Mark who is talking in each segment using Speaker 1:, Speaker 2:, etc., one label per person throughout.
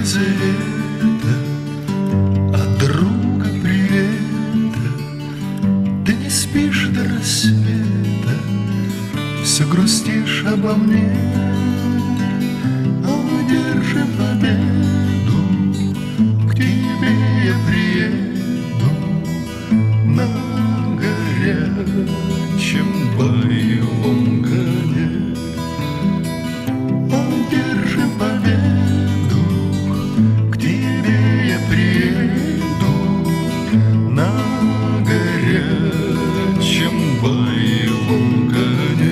Speaker 1: Елизавета, от друга привета. Ты не спишь до рассвета, все грустишь обо мне. Одержи победу, к тебе я приеду на горячем боевом коне. Одержи победу, к тебе я приеду на горячем боевом коне.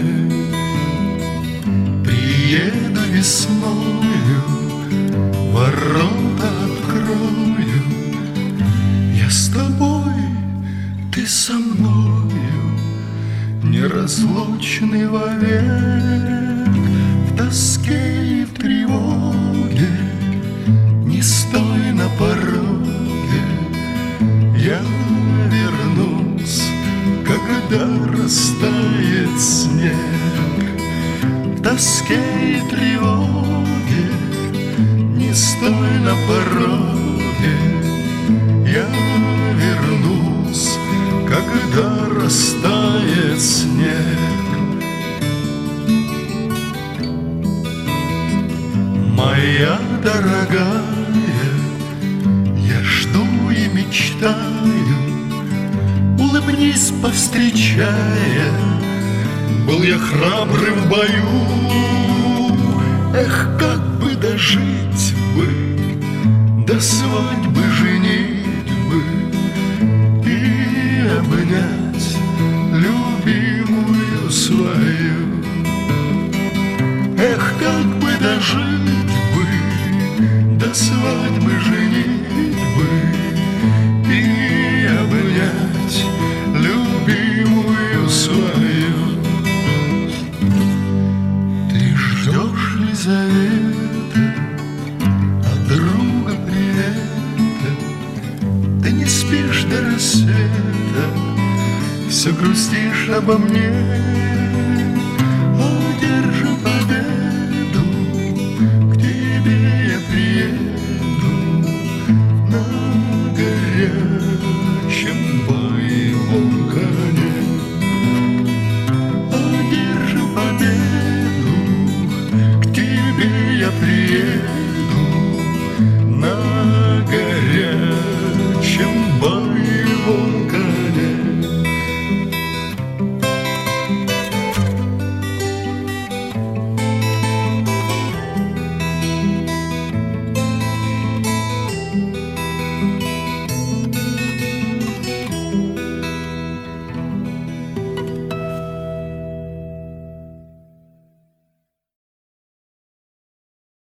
Speaker 1: Приеду весною, ворота открою, я с тобой, ты со мною, неразлучны вовек. В тоске и в тревоге не стой на пороге, я вернусь, когда растает снег. В тоске и тревоге не стой на пороге, я вернусь, когда растает снег. Моя дорогая, я жду и мечтаю, улыбнись, повстречая. Был я храбрый в бою, эх, как бы дожить бы до свадьбы, женитьбы и обнять любимую свою. Эх, как бы дожить бы до свадьбы, женитьбы и обнять любимую свою. Ты ждешь, Лизавета, от друга привета. Ты не спишь до рассвета, все грустишь обо мне.